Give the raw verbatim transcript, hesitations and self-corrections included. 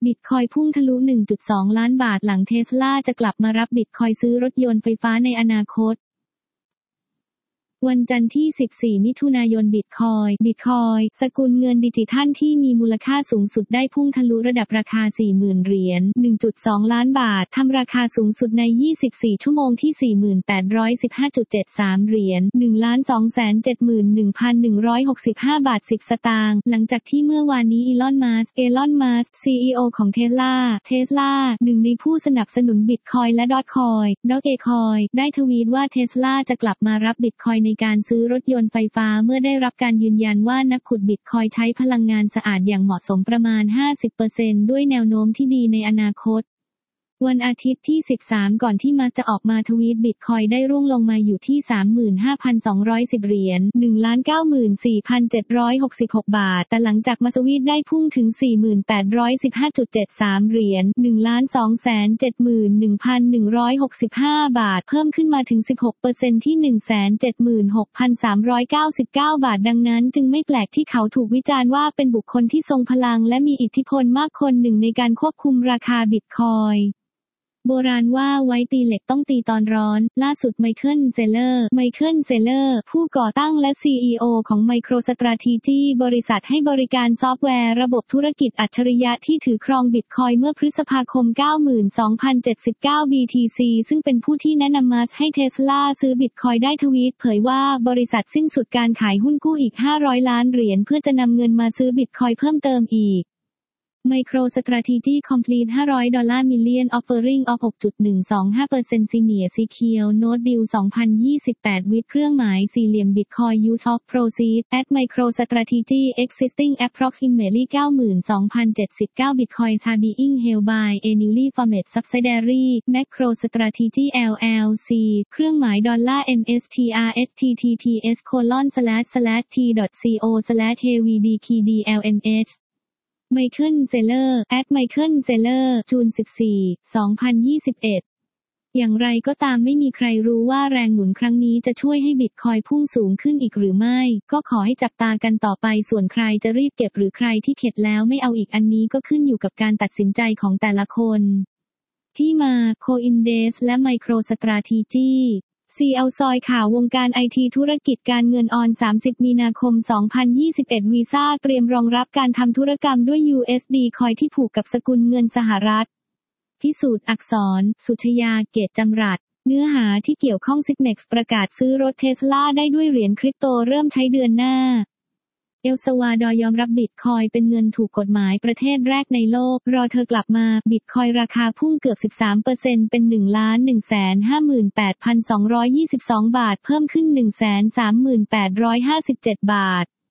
บิตคอยพุ่งทะลุ หนึ่งจุดสอง ล้านบาทหลังเทสลาจะกลับมารับบิตคอยซื้อรถยนต์ไฟฟ้าในอนาคตวันจันทร์ที่ สิบสี่ มิถุนายนบิตคอยบิตคอยสกุลเงินดิจิทัลที่มีมูลค่าสูงสุดได้พุ่งทะลุระดับราคา สี่หมื่น เหรียญ หนึ่งจุดสอง ล้านบาททำราคาสูงสุดใน ยี่สิบสี่ ชั่วโมงที่ สี่หมื่นแปดร้อยสิบห้าจุดเจ็ดสาม เหรียญ หนึ่งล้านสองแสนเจ็ดหมื่นหนึ่งพันหนึ่งร้อยหกสิบห้า บาท สิบ สตางค์หลังจากที่เมื่อวานนี้อีลอนมัสก์เอลอนมัสก์ ซี อี โอ ของเทสลาเทสลาหนึ่งในผู้สนับสนุนบิตคอยและดอทคอยดอทเอคอยได้ทวีตว่าเทสลาจะกลับมารับบิตคอยในการซื้อรถยนต์ไฟฟ้าเมื่อได้รับการยืนยันว่านักขุดบิตคอยใช้พลังงานสะอาดอย่างเหมาะสมประมาณ ห้าสิบเปอร์เซ็นต์ ด้วยแนวโน้มที่ดีในอนาคตวันอาทิตย์ที่ สิบสาม ก่อนที่มัสก์จะออกมาทวีตบิตคอยได้ร่วงลงมาอยู่ที่ สามหมื่นห้าพันสองร้อยสิบ เหรียญ หนึ่งล้านเก้าหมื่นสี่พันเจ็ดร้อยหกสิบหก บาทแต่หลังจากมัสก์ทวีตได้พุ่งถึง สี่หมื่นแปดร้อยสิบห้าจุดเจ็ดสาม เหรียญ หนึ่งล้านสองแสนเจ็ดหมื่นหนึ่งพันหนึ่งร้อยหกสิบห้า บาทเพิ่มขึ้นมาถึง สิบหกเปอร์เซ็นต์ ที่ หนึ่งแสนเจ็ดหมื่นหกพันสามร้อยเก้าสิบเก้า บาทดังนั้นจึงไม่แปลกที่เขาถูกวิจารณ์ว่าเป็นบุคคลที่ทรงพลังและมีอิทธิพลมากคนหนึ่งในการควบคุมราคาบิตคอยโบราณว่าไว้ตีเหล็กต้องตีตอนร้อนล่าสุดไมเคิลเซเลอร์ไมเคิลเซเลอร์ผู้ก่อตั้งและ ซี อี โอ ของ MicroStrategy บริษัทให้บริการซอฟต์แวร์ระบบธุรกิจอัจฉริยะที่ถือครองบิตคอยเมื่อพฤษภาคม เก้าหมื่นสองพันเจ็ดสิบเก้า บี ที ซี ซึ่งเป็นผู้ที่แนะนำมัสก์ให้เทสลาซื้อบิตคอยได้ทวีตเผยว่าบริษัทสิ้นสุดการขายหุ้นกู้อีกห้าร้อยล้านเหรียญเพื่อจะนำเงินมาซื้อบิตคอยเพิ่มเติมอีกMicroStrategy Complete ห้าร้อย ดอลลาร์ Million Offering of หกจุดหนึ่งสองห้าเปอร์เซ็นต์ Senior Secured Note Deal สองพันยี่สิบแปด with เครื่องหมายสี่เหลี่ยม Bitcoin Use of Proceeds at MicroStrategy Existing Approximately เก้าหมื่นสองพันเจ็ดสิบเก้า Bitcoin are being held by a newly formed subsidiary MicroStrategy แอล แอล ซี เครื่องหมายดอลลาร์ เอ็ม เอส ที อาร์ เอช ที ที พี เอส โคลอน สแลช สแลช ที ดอท ซี โอ สแลช เอ วี ดี คี ดี แอล เอ็ม เอชไมเคิลเซเลอร์ แอท ไมเคิลเซเลอร์ จูน สิบสี่ สองพันยี่สิบเอ็ด อย่างไรก็ตามไม่มีใครรู้ว่าแรงหนุนครั้งนี้จะช่วยให้บิตคอยพุ่งสูงขึ้นอีกหรือไม่ก็ขอให้จับตากันต่อไปส่วนใครจะรีบเก็บหรือใครที่เข็ดแล้วไม่เอาอีกอันนี้ก็ขึ้นอยู่กับการตัดสินใจของแต่ละคนที่มา CoinDesk และ MicroStrategyซี แอล ซอยข่าววงการไอทีธุรกิจการเงินออน สามสิบ มีนาคม สองพันยี่สิบเอ็ด วีซ่าเตรียมรองรับการทำธุรกรรมด้วย ยู เอส ดี คอยที่ผูกกับสกุลเงินสหรัฐพิสูจน์อักษร สุชยา เกตจำรัดเนื้อหาที่เกี่ยวข้อง ซิกเม็กซ์ ประกาศซื้อรถเทสลาได้ด้วยเหรียญคริปโตเริ่มใช้เดือนหน้าเอลซาวาดอร์ยอมรับบิตคอยเป็นเงินถูกกฎหมายประเทศแรกในโลกรอเธอกลับมาบิตคอยราคาพุ่งเกือบ สิบสามเปอร์เซ็นต์ เป็น หนึ่งล้านหนึ่งแสนห้าหมื่นแปดพันสองร้อยยี่สิบสอง บาทเพิ่มขึ้น หนึ่งแสนสามหมื่นแปดร้อยห้าสิบเจ็ด บาท